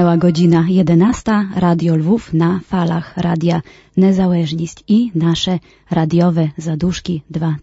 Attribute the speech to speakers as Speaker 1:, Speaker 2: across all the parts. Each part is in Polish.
Speaker 1: Minęła godzina 11. Radio Lwów na falach Radia Niezależność i nasze radiowe zaduszki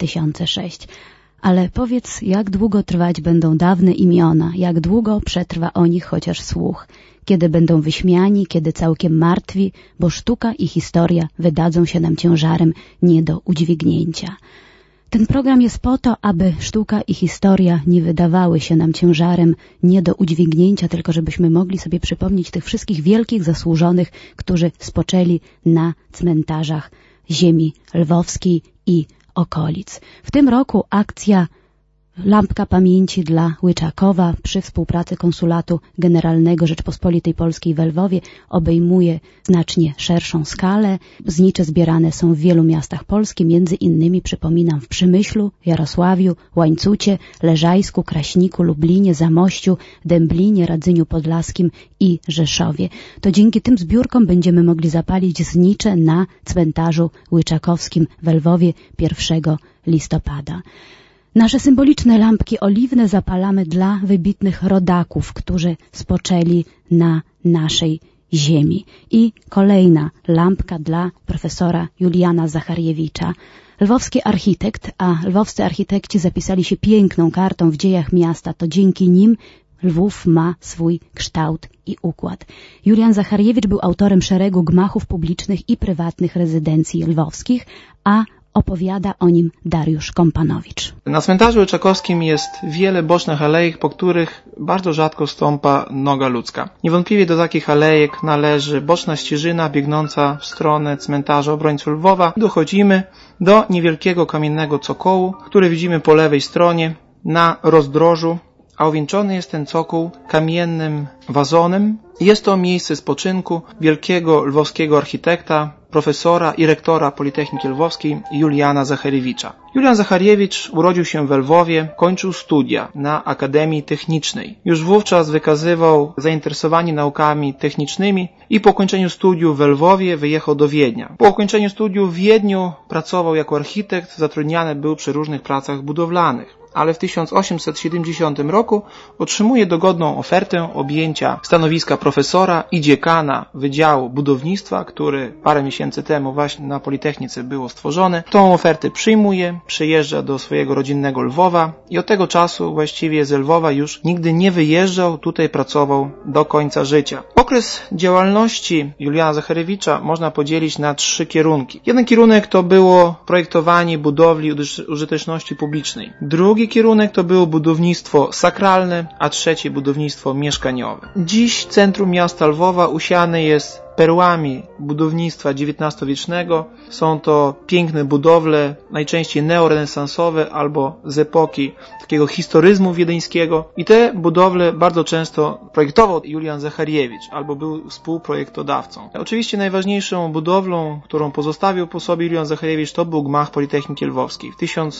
Speaker 1: 2006. Ale powiedz, jak długo trwać będą dawne imiona, jak długo przetrwa o nich chociaż słuch, kiedy będą wyśmiani, kiedy całkiem martwi, bo sztuka i historia wydadzą się nam ciężarem nie do udźwignięcia. Ten program jest po to, aby sztuka i historia nie wydawały się nam ciężarem nie do udźwignięcia, tylko żebyśmy mogli sobie przypomnieć tych wszystkich wielkich zasłużonych, którzy spoczęli na cmentarzach ziemi lwowskiej i okolic. W tym roku akcja Lampka Pamięci dla Łyczakowa przy współpracy Konsulatu Generalnego Rzeczpospolitej Polskiej w Lwowie obejmuje znacznie szerszą skalę. Znicze zbierane są w wielu miastach Polski, między innymi, przypominam, w Przemyślu, Jarosławiu, Łańcucie, Leżajsku, Kraśniku, Lublinie, Zamościu, Dęblinie, Radzyniu Podlaskim i Rzeszowie. To dzięki tym zbiórkom będziemy mogli zapalić znicze na cmentarzu łyczakowskim w Lwowie 1 listopada. Nasze symboliczne lampki oliwne zapalamy dla wybitnych rodaków, którzy spoczęli na naszej ziemi. I kolejna lampka dla profesora Juliana Zachariewicza. Lwowski architekt, a lwowscy architekci zapisali się piękną kartą w dziejach miasta. To dzięki nim Lwów ma swój kształt i układ. Julian Zachariewicz był autorem szeregu gmachów publicznych i prywatnych rezydencji lwowskich, a opowiada o nim Dariusz Kompanowicz.
Speaker 2: Na cmentarzu łyczakowskim jest wiele bocznych alejek, po których bardzo rzadko stąpa noga ludzka. Niewątpliwie do takich alejek należy boczna ścieżyna biegnąca w stronę cmentarza obrońców Lwowa. Dochodzimy do niewielkiego kamiennego cokołu, który widzimy po lewej stronie na rozdrożu, a owieńczony jest ten cokół kamiennym wazonem. Jest to miejsce spoczynku wielkiego lwowskiego architekta, profesora i rektora Politechniki Lwowskiej Juliana Zachariewicza. Julian Zachariewicz urodził się w Lwowie, kończył studia na Akademii Technicznej. Już wówczas wykazywał zainteresowanie naukami technicznymi i po ukończeniu studiów w Lwowie wyjechał do Wiednia. Po ukończeniu studiów w Wiedniu pracował jako architekt, zatrudniany był przy różnych pracach budowlanych. Ale w 1870 roku otrzymuje dogodną ofertę objęcia stanowiska profesora i dziekana Wydziału Budownictwa, który parę miesięcy temu właśnie na Politechnice było stworzone. Tą ofertę przyjmuje, przyjeżdża do swojego rodzinnego Lwowa i od tego czasu właściwie z Lwowa już nigdy nie wyjeżdżał, tutaj pracował do końca życia. Okres działalności Juliana Zachariewicza można podzielić na 3 kierunki. Jeden kierunek to było projektowanie budowli użyteczności publicznej. Drugi kierunek to było budownictwo sakralne, a trzeci budownictwo mieszkaniowe. Dziś centrum miasta Lwowa usiane jest perłami budownictwa XIX-wiecznego. Są to piękne budowle, najczęściej neorenesansowe albo z epoki takiego historyzmu wiedeńskiego. I te budowle bardzo często projektował Julian Zachariewicz albo był współprojektodawcą. Oczywiście najważniejszą budowlą, którą pozostawił po sobie Julian Zachariewicz, to był gmach Politechniki Lwowskiej. W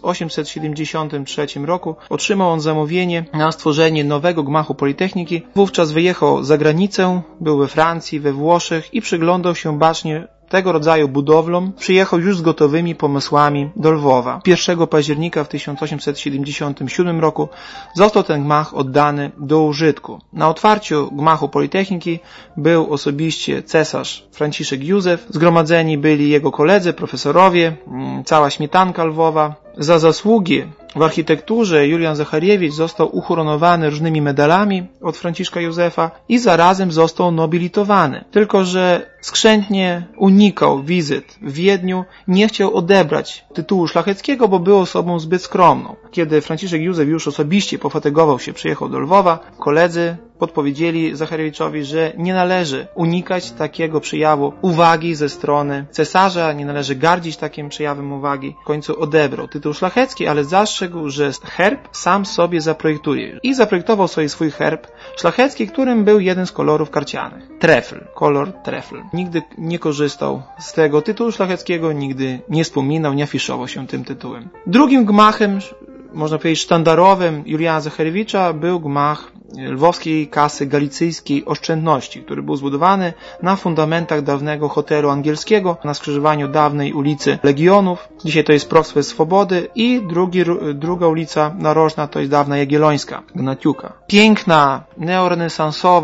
Speaker 2: 1873 roku otrzymał on zamówienie na stworzenie nowego gmachu Politechniki. Wówczas wyjechał za granicę, był we Francji, we Włoszech i przyglądał się bacznie tego rodzaju budowlom. Przyjechał już z gotowymi pomysłami do Lwowa. 1 października w 1877 roku został ten gmach oddany do użytku. Na otwarciu gmachu Politechniki był osobiście cesarz Franciszek Józef. Zgromadzeni byli jego koledzy, profesorowie, cała śmietanka Lwowa. Za zasługi w architekturze Julian Zachariewicz został uhonorowany różnymi medalami od Franciszka Józefa i zarazem został nobilitowany. Tylko że skrzętnie unikał wizyt w Wiedniu, nie chciał odebrać tytułu szlacheckiego, bo był osobą zbyt skromną. Kiedy Franciszek Józef już osobiście pofatygował się, przyjechał do Lwowa, koledzy podpowiedzieli Zachariewiczowi, że nie należy unikać takiego przejawu uwagi ze strony cesarza, nie należy gardzić takim przejawem uwagi. W końcu odebrał tytuł szlachecki, ale zastrzegł, że herb sam sobie zaprojektuje. I zaprojektował sobie swój herb szlachecki, którym był jeden z kolorów karcianych. Trefl, kolor trefl. Nigdy nie korzystał z tego tytułu szlacheckiego, nigdy nie wspominał, nie afiszował się tym tytułem. Drugim gmachem, można powiedzieć sztandarowym Juliana Zachariewicza, był gmach Lwowskiej Kasy Galicyjskiej Oszczędności, który był zbudowany na fundamentach dawnego hotelu angielskiego na skrzyżowaniu dawnej ulicy Legionów. Dzisiaj to jest Prospekt Swobody i druga ulica narożna to jest dawna Jagiellońska, Gnatiuka. Piękna, neorenesansowa,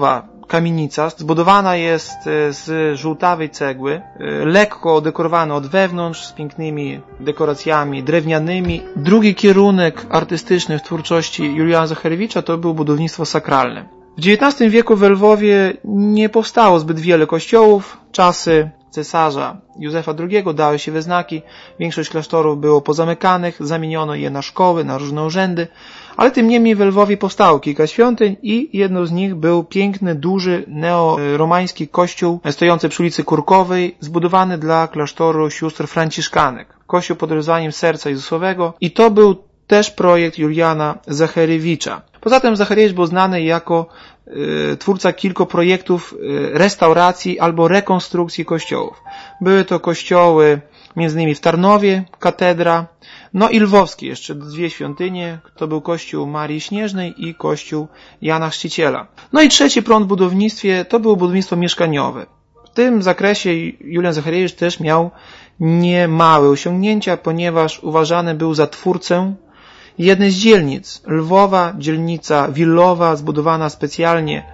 Speaker 2: kamienica. Zbudowana jest z żółtawej cegły, lekko dekorowana od wewnątrz, z pięknymi dekoracjami drewnianymi. Drugi kierunek artystyczny w twórczości Juliana Zacharewicza to było budownictwo sakralne. W XIX wieku w Lwowie nie powstało zbyt wiele kościołów. Czasy cesarza Józefa II dały się we znaki. Większość klasztorów było pozamykanych, zamieniono je na szkoły, na różne urzędy, ale tym niemniej w Lwowie powstało kilka świątyń i jedną z nich był piękny, duży, neoromański kościół stojący przy ulicy Kurkowej, zbudowany dla klasztoru sióstr franciszkanek. Kościół pod rozwaniem Serca Jezusowego i to był też projekt Juliana Zacharewicza. Poza tym Zacharewicz był znany jako twórca kilku projektów restauracji albo rekonstrukcji kościołów. Były to kościoły m.in. w Tarnowie, katedra, no i lwowskie jeszcze dwie świątynie, to był kościół Marii Śnieżnej i kościół Jana Chrzciciela. No i trzeci prąd w budownictwie to było budownictwo mieszkaniowe. W tym zakresie Julian Zacharewicz też miał niemałe osiągnięcia, ponieważ uważany był za twórcę jednej z dzielnic. Lwowa, dzielnica willowa, zbudowana specjalnie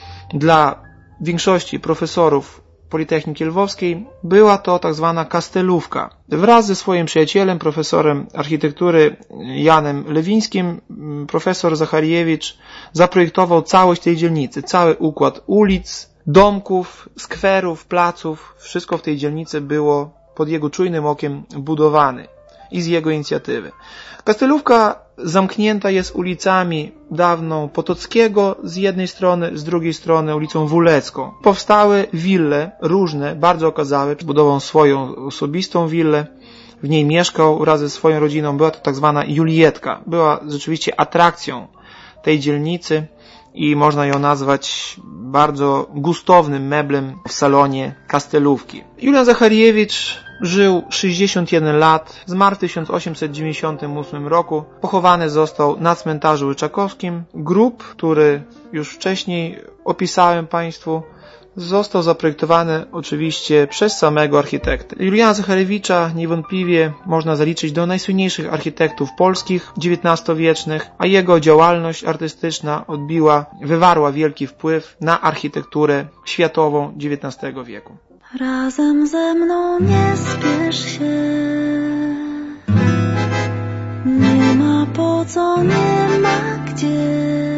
Speaker 2: dla większości profesorów Politechniki Lwowskiej, była to tak zwana kastelówka. Wraz ze swoim przyjacielem, profesorem architektury Janem Lewińskim, profesor Zacharewicz zaprojektował całość tej dzielnicy, cały układ ulic, domków, skwerów, placów. Wszystko w tej dzielnicy było pod jego czujnym okiem budowane i z jego inicjatywy. Kastelówka zamknięta jest ulicami dawną Potockiego z jednej strony, z drugiej strony ulicą Wulecką. Powstały wille różne, bardzo okazałe. Zbudował swoją osobistą willę. W niej mieszkał wraz ze swoją rodziną. Była to tak zwana Julietka. Była rzeczywiście atrakcją tej dzielnicy i można ją nazwać bardzo gustownym meblem w salonie kastelówki. Julian Zacharewicz żył 61 lat, zmarł w 1898 roku, pochowany został na cmentarzu Łyczakowskim. Grób, który już wcześniej opisałem Państwu, został zaprojektowany oczywiście przez samego architekta. Juliana Zacharewicza niewątpliwie można zaliczyć do najsłynniejszych architektów polskich XIX-wiecznych, a jego działalność artystyczna wywarła wielki wpływ na architekturę światową XIX wieku.
Speaker 3: Razem ze mną nie spiesz się, nie ma po co, nie ma gdzie.